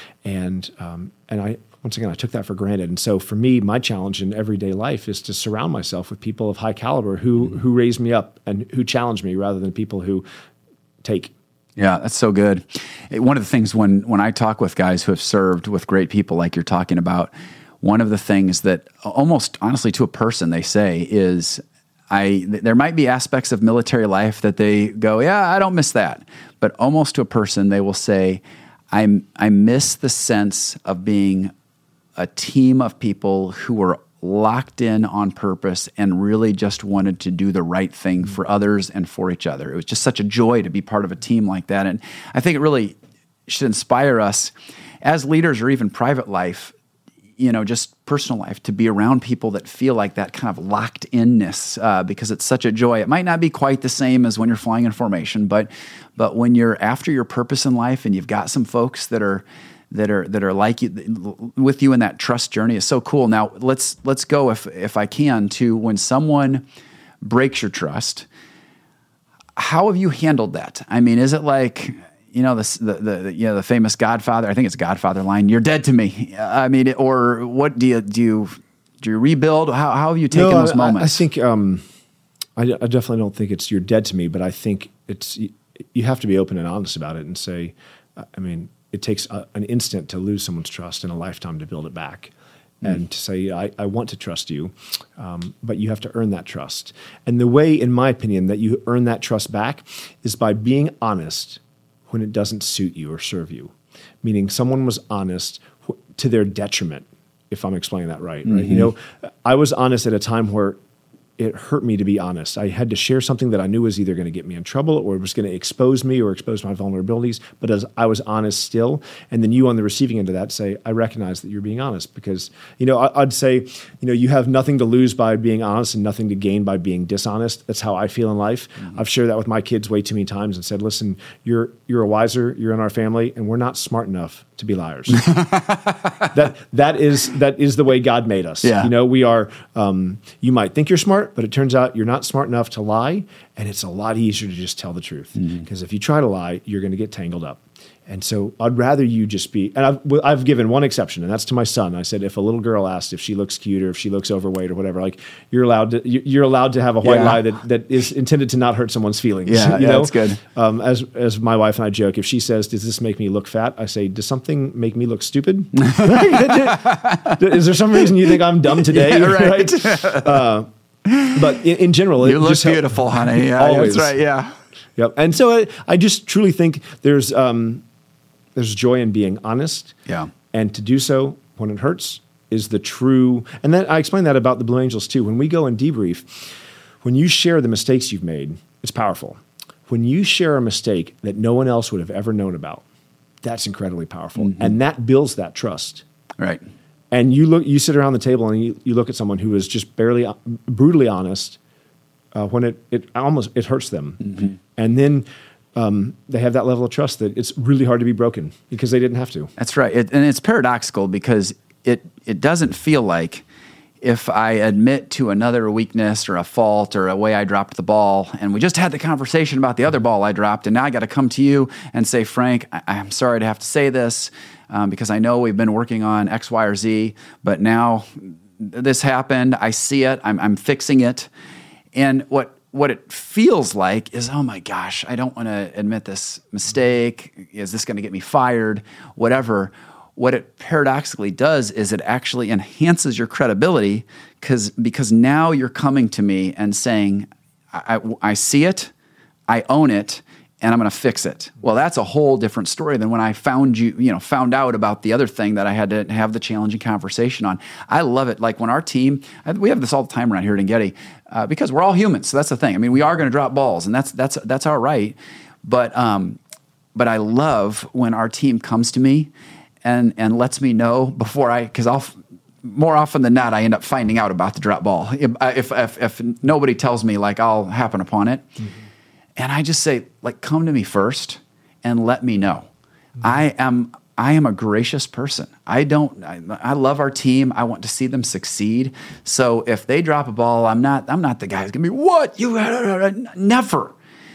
And um, and I once again, I took that for granted. And so for me, my challenge in everyday life is to surround myself with people of high caliber who mm-hmm. who raise me up and who challenge me rather than people who take. Yeah, that's so good. One of the things when when I talk with guys who have served with great people like you're talking about, one of the things that almost honestly to a person they say is, I there might be aspects of military life that they go, yeah, I don't miss that. But almost to a person, they will say, I I miss the sense of being a team of people who were locked in on purpose and really just wanted to do the right thing for others and for each other. It was just such a joy to be part of a team like that. And I think it really should inspire us as leaders or even private life, you know, just personal life, to be around people that feel like that kind of locked inness, uh, because it's such a joy. It might not be quite the same as when you're flying in formation, but but when you're after your purpose in life and you've got some folks that are that are that are like you, with you in that trust journey, is so cool. Now let's let's go, if if I can, to when someone breaks your trust. How have you handled that? I mean, is it like, you know, the, the, the, you know, the famous Godfather, I think it's Godfather line, you're dead to me. I mean, or what do you, do you, do you rebuild? How, how have you taken no, those I, moments? I think, um, I, I definitely don't think it's you're dead to me, but I think it's, you, you have to be open and honest about it and say, I mean, it takes a, an instant to lose someone's trust and a lifetime to build it back. And mm. to say, I, I want to trust you, um, but you have to earn that trust. And the way, in my opinion, that you earn that trust back is by being honest when it doesn't suit you or serve you. Meaning someone was honest to their detriment, if I'm explaining that right. Mm-hmm. Right? You know, I was honest at a time where it hurt me to be honest. I had to share something that I knew was either going to get me in trouble or was going to expose me or expose my vulnerabilities, but as I was honest still. And then you on the receiving end of that say, I recognize that you're being honest, because, you know, I, I'd say, you know, you have nothing to lose by being honest and nothing to gain by being dishonest. That's how I feel in life. Mm-hmm. I've shared that with my kids way too many times and said, listen, you're you're a wiser, you're in our family, and we're not smart enough to be liars. that that is that is the way God made us. Yeah. You know, we are, um, you might think you're smart, but it turns out you're not smart enough to lie, and it's a lot easier to just tell the truth. Because mm-hmm. if you try to lie, you're going to get tangled up. And so I'd rather you just be, and I've, I've given one exception, and that's to my son. I said, if a little girl asks if she looks cute or if she looks overweight or whatever, like you're allowed to, you're allowed to have a white yeah. lie that, that is intended to not hurt someone's feelings. Yeah, you yeah, know? that's good. Um, as as my wife and I joke, if she says, does this make me look fat? I say, does something make me look stupid? Is there some reason you think I'm dumb today? Yeah, right. right? Uh, but in, in general, you it look just beautiful, help, honey. Yeah, always. That's right. Yeah. Yep. And so I, I just truly think there's um, there's joy in being honest. Yeah. And to do so when it hurts is the true. And then I explain that about the Blue Angels too. When we go and debrief, when you share the mistakes you've made, it's powerful. When you share a mistake that no one else would have ever known about, that's incredibly powerful. Mm-hmm. And that builds that trust. Right. And you look, you sit around the table and you, you look at someone who is just barely, brutally honest. Uh, when it, it almost it hurts them, mm-hmm. and then um, they have that level of trust that it's really hard to be broken because they didn't have to. That's right. It, and it's paradoxical because it it doesn't feel like if I admit to another weakness or a fault or a way I dropped the ball, and we just had the conversation about the other ball I dropped, and now I got to come to you and say, Frank, I, I'm sorry to have to say this um, because I know we've been working on X, Y, or Z, but now this happened. I see it. I'm, I'm fixing it. And what what it feels like is, oh my gosh, I don't want to admit this mistake. Is this going to get me fired? Whatever. What it paradoxically does is it actually enhances your credibility because because now you're coming to me and saying, I, I, I see it, I own it, and I'm going to fix it. Well, that's a whole different story than when I found you, you know, found out about the other thing that I had to have the challenging conversation on. I love it. Like when our team, we have this all the time around here at Engedi uh, because we're all humans. So that's the thing. I mean, we are going to drop balls, and that's that's that's all right. But um, but I love when our team comes to me and and lets me know before I, because I'll. More often than not, I end up finding out about the drop ball. If if, if nobody tells me, like I'll happen upon it. Mm-hmm. And I just say, like, come to me first and let me know. Mm-hmm. I am I am a gracious person. I don't. I, I love our team. I want to see them succeed. So if they drop a ball, I'm not. I'm not the guy who's gonna be what you never.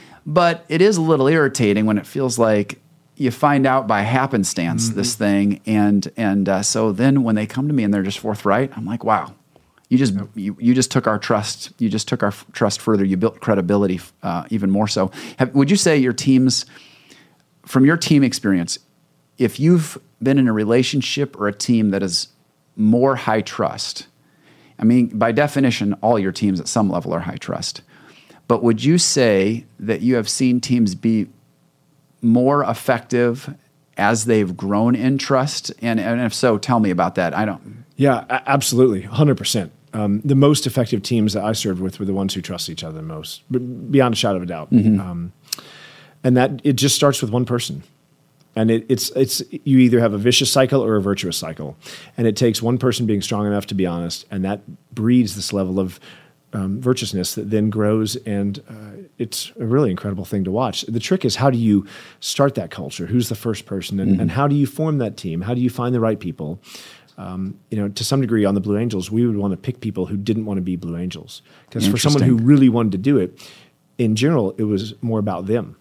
But it is a little irritating when it feels like you find out by happenstance mm-hmm. this thing, and and uh, so then when they come to me and they're just forthright, I'm like, wow. You just yep. you, you just took our trust. You just took our f- trust further. You built credibility uh, even more so. Have, would you say your teams, from your team experience, if you've been in a relationship or a team that is more high trust, I mean, by definition, all your teams at some level are high trust. But would you say that you have seen teams be more effective as they've grown in trust? And, and if so, tell me about that. I don't. Yeah, absolutely, one hundred percent. Um, the most effective teams that I served with were the ones who trust each other the most, beyond a shadow of a doubt. Mm-hmm. Um, and that it just starts with one person. And it, it's it's you either have a vicious cycle or a virtuous cycle. And it takes one person being strong enough to be honest, and that breeds this level of um, virtuousness that then grows, and uh, it's a really incredible thing to watch. The trick is, how do you start that culture? Who's the first person? And, mm-hmm. and how do you form that team? How do you find the right people? Um, you know, to some degree on the Blue Angels, we would want to pick people who didn't want to be Blue Angels. Because for someone who really wanted to do it, in general, it was more about them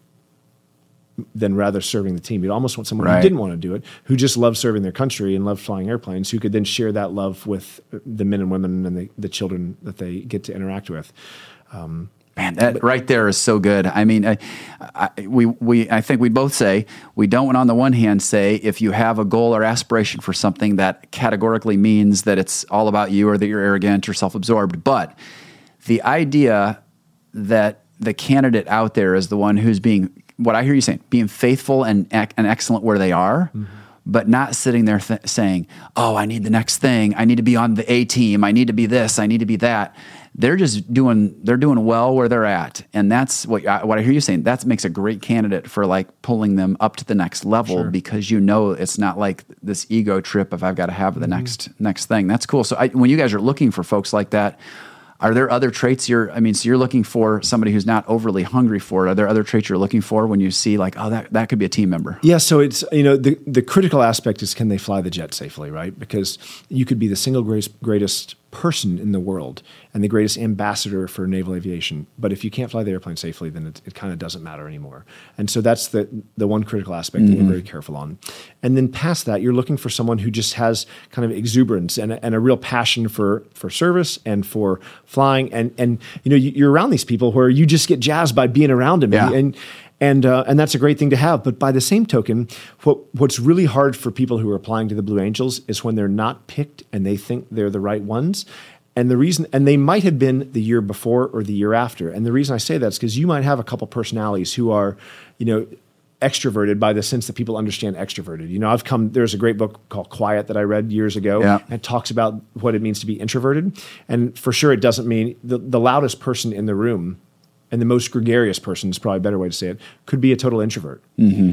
than rather serving the team. You'd almost want someone right. who didn't want to do it, who just loved serving their country and loved flying airplanes, who could then share that love with the men and women and the, the children that they get to interact with. Um, Man, that right there is so good. I mean, I, I, we we I think we both say we don't, on the one hand, say if you have a goal or aspiration for something, that categorically means that it's all about you or that you're arrogant or self-absorbed. But the idea that the candidate out there is the one who's being, what I hear you saying, being faithful and and excellent where they are, mm-hmm. but not sitting there th- saying, oh, I need the next thing. I need to be on the A team. I need to be this. I need to be that. They're just doing, they're doing well where they're at. And that's what, what I hear you saying. That makes a great candidate for like pulling them up to the next level, sure. because you know it's not like this ego trip of I've got to have the mm-hmm. next next thing. That's cool. So I, when you guys are looking for folks like that, are there other traits you're, I mean, so you're looking for somebody who's not overly hungry for it. Are there other traits you're looking for when you see like, oh, that, that could be a team member? Yeah. So it's, you know, the, the critical aspect is, can they fly the jet safely, right? Because you could be the single greatest, greatest person in the world and the greatest ambassador for naval aviation. But if you can't fly the airplane safely, then it, it kind of doesn't matter anymore. And so that's the, the one critical aspect mm-hmm. that we're very careful on. And then past that, you're looking for someone who just has kind of exuberance and a, and a real passion for, for service and for flying. And, and you know, you're around these people where you just get jazzed by being around them. Yeah. And, and, uh, and that's a great thing to have. But by the same token, what, what's really hard for people who are applying to the Blue Angels is when they're not picked and they think they're the right ones. And the reason, and they might have been the year before or the year after. And the reason I say that is because you might have a couple personalities who are, you know, extroverted by the sense that people understand extroverted. You know, I've come, there's a great book called Quiet that I read years ago, yeah. and it talks about what it means to be introverted. And for sure, it doesn't mean the, the loudest person in the room and the most gregarious person is probably a better way to say it, could be a total introvert. Mm-hmm.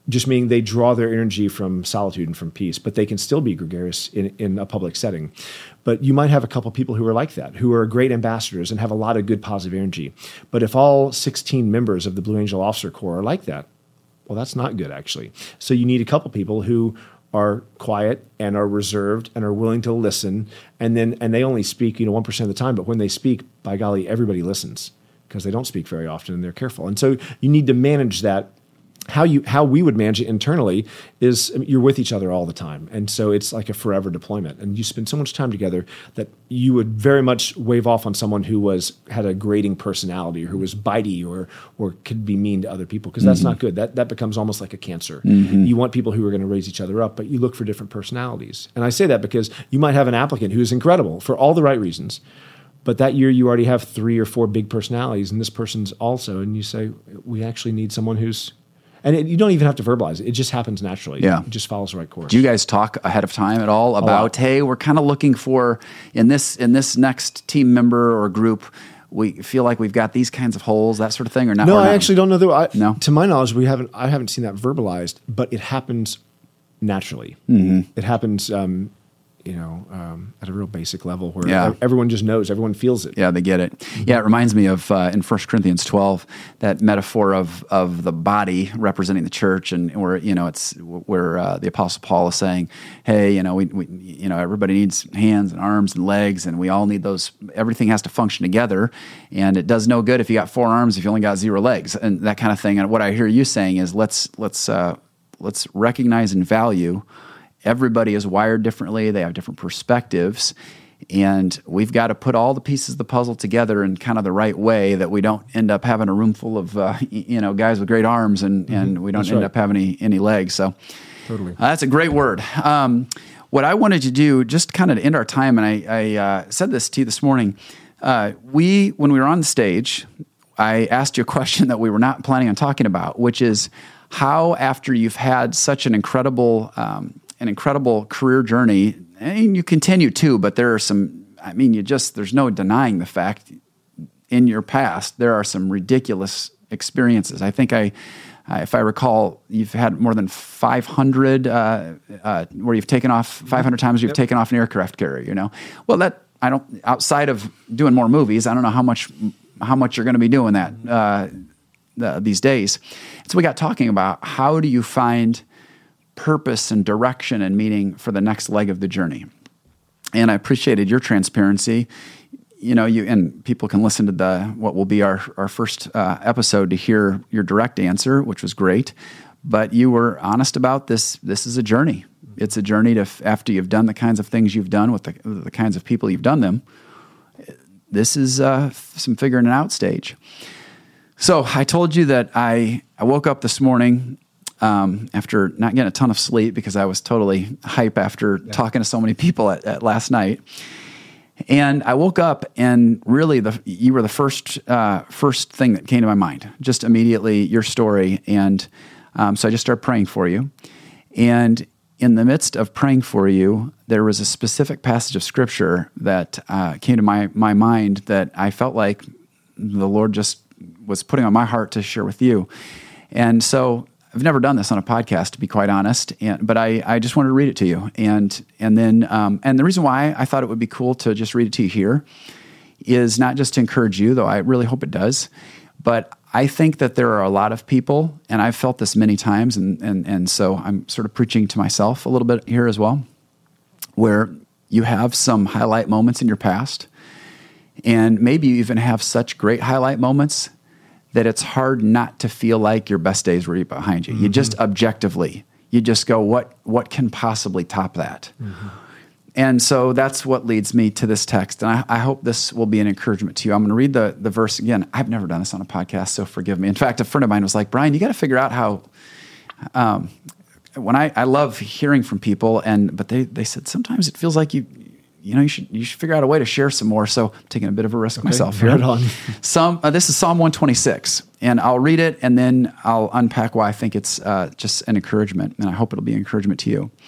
just meaning they draw their energy from solitude and from peace, but they can still be gregarious in, in a public setting. But you might have a couple people who are like that, who are great ambassadors and have a lot of good positive energy. But if all sixteen members of the Blue Angel Officer Corps are like that, well, that's not good, actually. So you need a couple people who are quiet and are reserved and are willing to listen, and then and they only speak, you know, one percent of the time. But when they speak, by golly, everybody listens because they don't speak very often and they're careful. And so you need to manage that. How you how we would manage it internally is I mean, you're with each other all the time, and so it's like a forever deployment. And you spend so much time together that you would very much wave off on someone who was had a grating personality or who was bitey or or could be mean to other people, because that's mm-hmm. not good. That that becomes almost like a cancer. Mm-hmm. You want people who are going to raise each other up, but you look for different personalities. And I say that because you might have an applicant who is incredible for all the right reasons, but that year you already have three or four big personalities, and this person's also, and you say we actually need someone who's. And it, you don't even have to verbalize it. It just happens naturally. Yeah. It just follows the right course. Do you guys talk ahead of time at all about, hey, we're kind of looking for, in this in this next team member or group, we feel like we've got these kinds of holes, that sort of thing? Or not? No, or I not? actually don't know. That I, no? To my knowledge, we haven't. I haven't seen that verbalized, but it happens naturally. Mm-hmm. It happens, um, you know, um, at a real basic level where yeah. everyone just knows, everyone feels it. Yeah, they get it. Mm-hmm. Yeah, it reminds me of uh, in First Corinthians twelve, that metaphor of of the body representing the church, and where you know it's where uh, the Apostle Paul is saying, "Hey, you know, we, we you know everybody needs hands and arms and legs, and we all need those. Everything has to function together, and it does no good if you got four arms if you only got zero legs, and that kind of thing." And what I hear you saying is, let's let's uh, let's recognize and value. Everybody is wired differently. They have different perspectives. And we've got to put all the pieces of the puzzle together in kind of the right way that we don't end up having a room full of, uh, you know, guys with great arms and, mm-hmm. and we don't that's end right. up having any, any legs. So totally. uh, that's a great word. Um, what I wanted to do, just kind of to end our time, and I, I uh, said this to you this morning, uh, we, when we were on the stage, I asked you a question that we were not planning on talking about, which is how, after you've had such an incredible um, an incredible career journey, and you continue to, but there are some, I mean, you just, there's no denying the fact in your past, there are some ridiculous experiences. I think I, uh, if I recall, you've had more than five hundred, uh, uh, where you've taken off, five hundred times you've yep. taken off an aircraft carrier, you know? Well, that, I don't, outside of doing more movies, I don't know how much, how much you're going to be doing that uh, the, these days. So we got talking about how do you find purpose and direction and meaning for the next leg of the journey. And I appreciated your transparency. You know, you and people can listen to the what will be our, our first uh, episode to hear your direct answer, which was great. But you were honest about this. This is a journey. It's a journey to, after you've done the kinds of things you've done with the, the kinds of people you've done them, this is uh, some figuring it out stage. So I told you that I, I woke up this morning Um, after not getting a ton of sleep because I was totally hype after yeah. talking to so many people at, at last night. And I woke up and really the you were the first uh, first thing that came to my mind, just immediately your story. And um, so I just started praying for you. And in the midst of praying for you, there was a specific passage of Scripture that uh, came to my, my mind that I felt like the Lord just was putting on my heart to share with you. And so I've never done this on a podcast, to be quite honest, and, but I, I just wanted to read it to you. And and then um, and the reason why I thought it would be cool to just read it to you here is not just to encourage you, though I really hope it does, but I think that there are a lot of people, and I've felt this many times, and and and so I'm sort of preaching to myself a little bit here as well, where you have some highlight moments in your past, and maybe you even have such great highlight moments that it's hard not to feel like your best days were behind you. Mm-hmm. You just objectively, you just go, what what can possibly top that? Mm-hmm. And so that's what leads me to this text. And I, I hope this will be an encouragement to you. I'm going to read the, the verse again. I've never done this on a podcast, so forgive me. In fact, a friend of mine was like, Brian, you got to figure out how, um, when I, I love hearing from people, and but they, they said, sometimes it feels like you, you know, you should you should figure out a way to share some more. So I'm taking a bit of a risk okay, myself here. Right on. Some, uh, this is Psalm one twenty-six, and I'll read it, and then I'll unpack why I think it's uh, just an encouragement, and I hope it'll be an encouragement to you.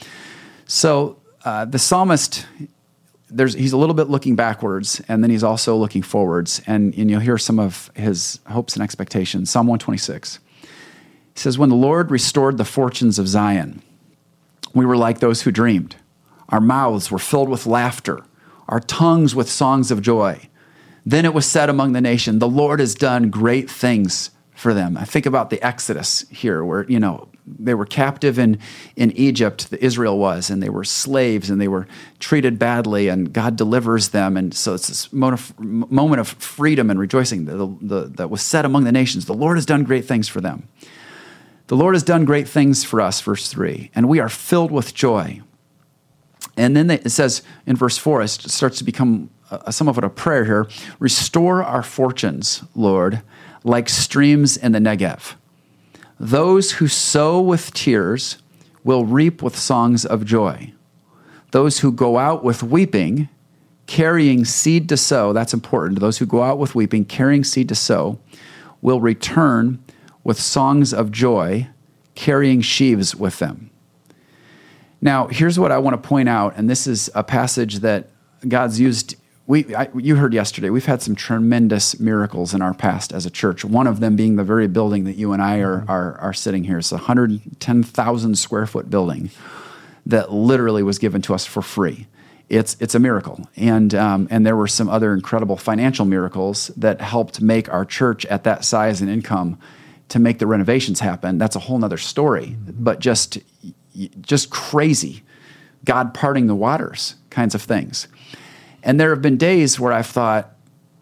So uh, the psalmist, there's he's a little bit looking backwards, and then he's also looking forwards, and, and you'll hear some of his hopes and expectations. Psalm one twenty-six It says, when the Lord restored the fortunes of Zion, we were like those who dreamed. Our mouths were filled with laughter, our tongues with songs of joy. Then it was said among the nation, the Lord has done great things for them. I think about the Exodus here, where, you know, they were captive in, in Egypt, the Israel was, and they were slaves, and they were treated badly, and God delivers them. And so it's this moment of freedom and rejoicing that, the, that was said among the nations. The Lord has done great things for them. The Lord has done great things for us, verse three, and we are filled with joy. And then it says in verse four, it starts to become a, some of it a prayer here. Restore our fortunes, Lord, like streams in the Negev. Those who sow with tears will reap with songs of joy. Those who go out with weeping, carrying seed to sow, that's important. Those who go out with weeping, carrying seed to sow, will return with songs of joy, carrying sheaves with them. Now, here's what I want to point out, and this is a passage that God's used. We, I, you heard yesterday, we've had some tremendous miracles in our past as a church, one of them being the very building that you and I are, are, are sitting here. It's a one hundred ten thousand square foot building that literally was given to us for free. It's it's a miracle. And, um, and there were some other incredible financial miracles that helped make our church at that size and income to make the renovations happen. That's a whole nother story, but just just crazy, God parting the waters kinds of things. And there have been days where I've thought,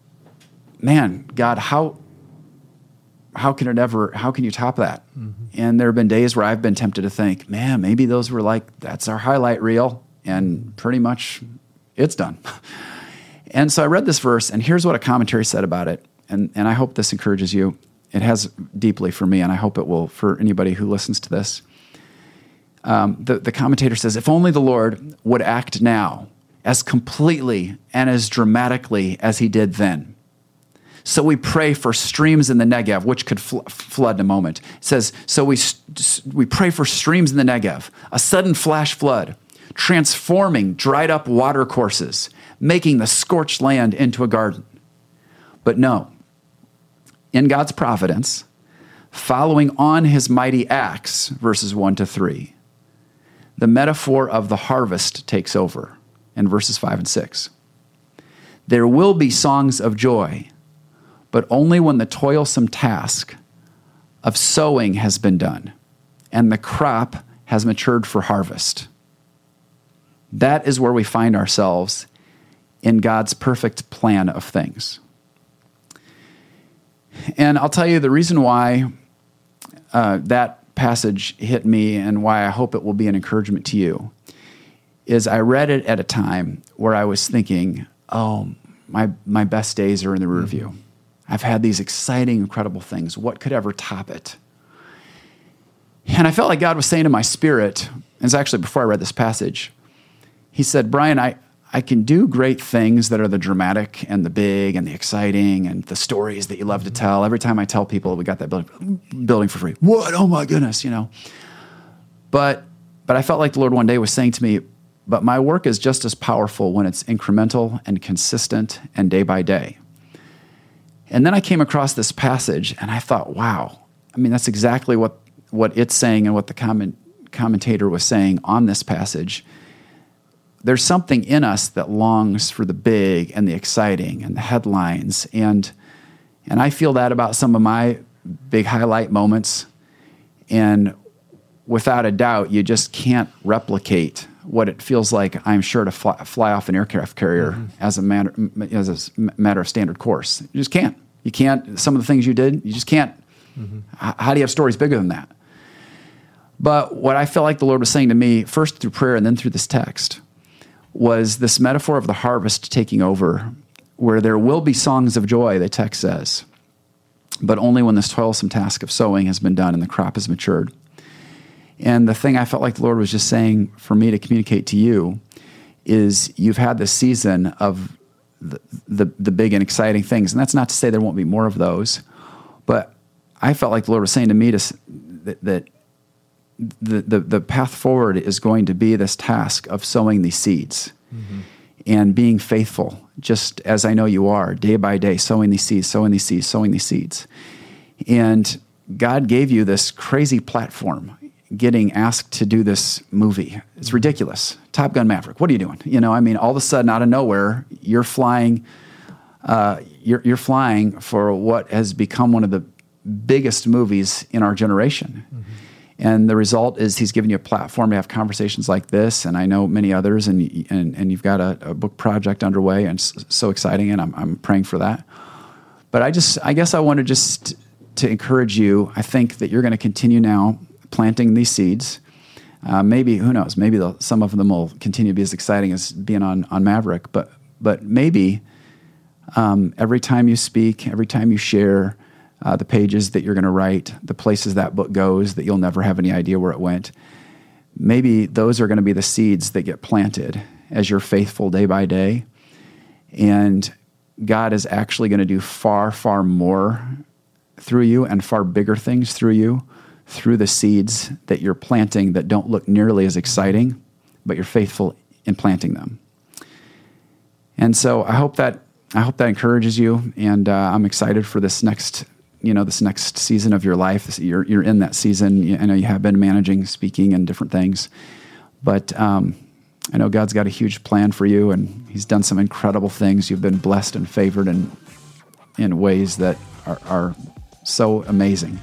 man, God, how how can it ever, how can you top that? Mm-hmm. And there have been days where I've been tempted to think, man, maybe those were like, that's our highlight reel, and pretty much it's done. And so I read this verse, and here's what a commentary said about it, and, and I hope this encourages you. It has deeply for me, and I hope it will for anybody who listens to this. Um, the, the commentator says, if only the Lord would act now as completely and as dramatically as he did then. So we pray for streams in the Negev, which could fl- flood in a moment. It says, so we, we pray for streams in the Negev, a sudden flash flood, transforming dried up water courses, making the scorched land into a garden. But no, in God's providence, following on his mighty acts, verses one to three, the metaphor of the harvest takes over in verses five and six. There will be songs of joy, but only when the toilsome task of sowing has been done and the crop has matured for harvest. That is where we find ourselves in God's perfect plan of things. And I'll tell you the reason why uh, that passage hit me and why I hope it will be an encouragement to you is I read it at a time where I was thinking, oh, my my best days are in the rear view. I've had these exciting, incredible things. What could ever top it? And I felt like God was saying to my spirit, and it's actually before I read this passage, he said, Brian, I, I can do great things that are the dramatic and the big and the exciting and the stories that you love to tell. Every time I tell people we got that building, building for free, what? Oh my goodness, you know. But but I felt like the Lord one day was saying to me, but my work is just as powerful when it's incremental and consistent and day by day. And then I came across this passage and I thought, wow, I mean, that's exactly what, what it's saying and what the comment, commentator was saying on this passage. There's something in us that longs for the big and the exciting and the headlines. And, and I feel that about some of my big highlight moments. And without a doubt, you just can't replicate what it feels like, I'm sure, to fly, fly off an aircraft carrier mm-hmm. as a matter as a matter of standard course. You just can't. You can't. Some of the things you did, you just can't. Mm-hmm. H- how do you have stories bigger than that? But what I felt like the Lord was saying to me, first through prayer and then through this text, was this metaphor of the harvest taking over, where there will be songs of joy, the text says, but only when this toilsome task of sowing has been done and the crop has matured. And the thing I felt like the Lord was just saying for me to communicate to you is you've had this season of the, the, the big and exciting things. And that's not to say there won't be more of those. But I felt like the Lord was saying to me to, that, that the, the, the path forward is going to be this task of sowing these seeds mm-hmm. and being faithful, just as I know you are, day by day, sowing these seeds, sowing these seeds, sowing these seeds. And God gave you this crazy platform, getting asked to do this movie. It's ridiculous. Top Gun Maverick. What are you doing? You know, I mean, all of a sudden, out of nowhere, you're flying. Uh, you're you're flying for what has become one of the biggest movies in our generation. Mm-hmm. And the result is he's given you a platform to have conversations like this, and I know many others, and and, and you've got a, a book project underway, and it's so exciting, and I'm I'm praying for that. But I just I guess I want to just to encourage you. I think that you're going to continue now planting these seeds. Uh, maybe, who knows, maybe some of them will continue to be as exciting as being on, on Maverick, but but maybe um, every time you speak, every time you share, Uh, the pages that you're going to write, the places that book goes that you'll never have any idea where it went. Maybe those are going to be the seeds that get planted as you're faithful day by day. And God is actually going to do far, far more through you and far bigger things through you, through the seeds that you're planting that don't look nearly as exciting, but you're faithful in planting them. And so I hope that I hope that encourages you, and uh, I'm excited for this next you know, this next season of your life. You're you're in that season. I know you have been managing, speaking, and different things, but um, I know God's got a huge plan for you, and He's done some incredible things. You've been blessed and favored in in ways that are, are so amazing.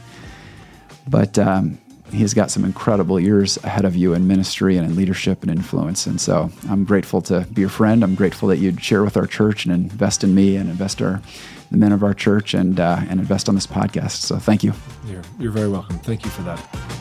But um, He's got some incredible years ahead of you in ministry and in leadership and influence. And so I'm grateful to be your friend. I'm grateful that you'd share with our church and invest in me and invest our the men of our church and uh, and invest on this podcast. So thank you. You're, you're very welcome. Thank you for that.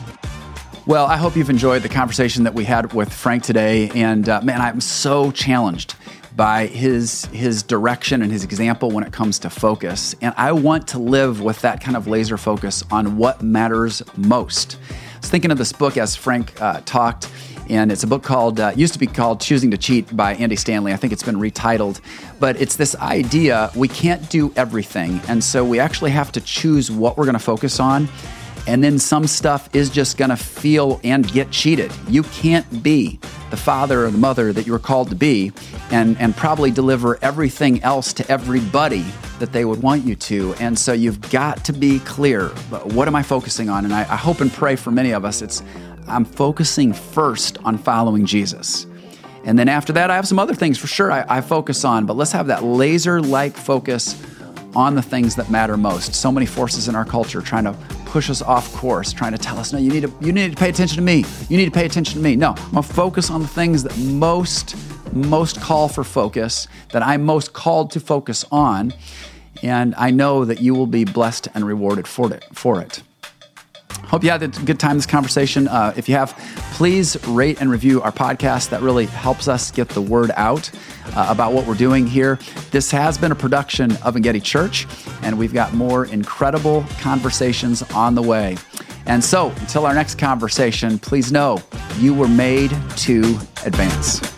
Well, I hope you've enjoyed the conversation that we had with Frank today. And uh, man, I'm so challenged by his his direction and his example when it comes to focus. And I want to live with that kind of laser focus on what matters most. I was thinking of this book as Frank uh, talked, and it's a book called, uh, used to be called Choosing to Cheat by Andy Stanley. I think it's been retitled, but it's this idea we can't do everything. And so we actually have to choose what we're going to focus on. And then some stuff is just going to feel and get cheated. You can't be the father or the mother that you were called to be and, and probably deliver everything else to everybody that they would want you to. And so you've got to be clear. What am I focusing on? And I, I hope and pray for many of us, it's I'm focusing first on following Jesus. And then after that, I have some other things for sure I, I focus on, but let's have that laser-like focus on the things that matter most. So many forces in our culture trying to push us off course, trying to tell us, no, you need to you need to pay attention to me. You need to pay attention to me. No, I'm gonna focus on the things that most, most call for focus, that I'm most called to focus on. And I know that you will be blessed and rewarded for it. For it. Hope you had a good time in this conversation. Uh, if you have, please rate and review our podcast. That really helps us get the word out uh, about what we're doing here. This has been a production of Engedi Church, and we've got more incredible conversations on the way. And so, until our next conversation, please know you were made to advance.